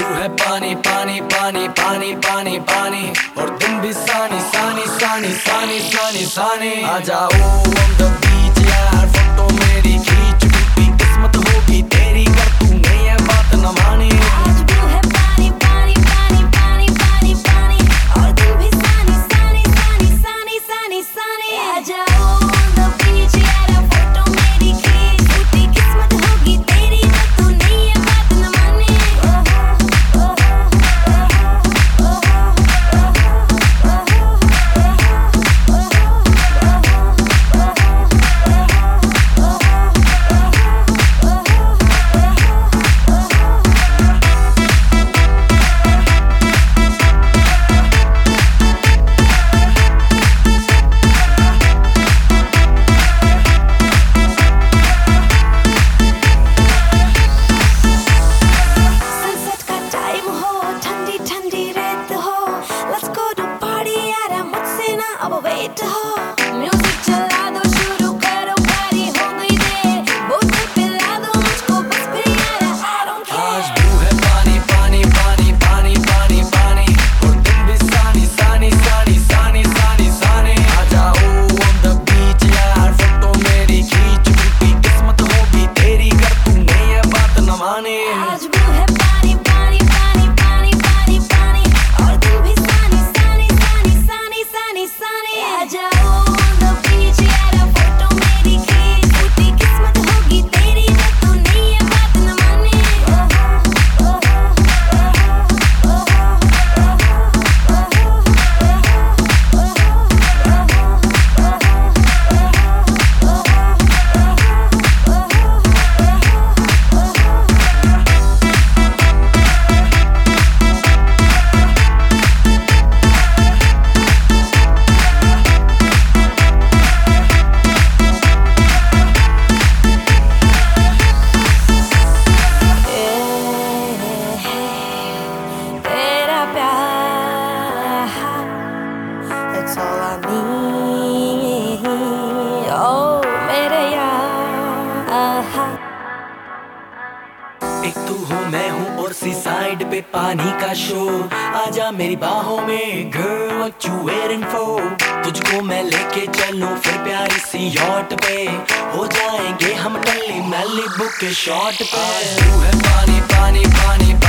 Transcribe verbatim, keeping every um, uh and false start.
Blue है पानी पानी पानी पानी पानी पानी और तुम भी सानी सानी सानी सानी सानी सानी आ जाओ on the beach यार फोटो मेरी खींच टूटी किस्मत होगी तेरी कर तूने ये बात न मानी। आज ब्लू है पानी पानी पानी पानी पानी पानी और तुम भी सानी सानी सानी सानी सानी सानी आ जाओ on the beach यार फोटो मेरी खींच टूटी किस्मत होगी तेरी कर तूने ये बात न मानी। अब वेट हो म्यूजिक चला दो शुरू करो प्यारी हो गई दे बोतल पिला दो मुझको बस फिर यार I don't care। आज ब्लू है पानी पानी पानी पानी पानी पानी और तुम भी सानी सानी सानी सानी सानी सानी आ जाओ on the beach यार फोटो मेरी खींच टूटी किस्मत होगी तेरी कर तूने ये बात न मानी। आज ब्लू है पानी पानी पानी पानी पानी पानी और तुम भी सानी सानी सानी सानी सानी सानी आ जाओ on the beach यार फोटो मेरी खींच टूटी किस्मत होगी तेरी कर तूने ये बात न मानी। That's all I need. Oh, मेरे यार। एक तू हो मैं हूँ और सी साइड पे पानी का शो आजा मेरी बाहों में girl what you waiting for तुझको मैं लेके चलूं फिर प्यारी सी यॉट पे हो जाएंगे हम टल्ली मैली बुक के शॉट पे। ब्लू है पानी पानी पानी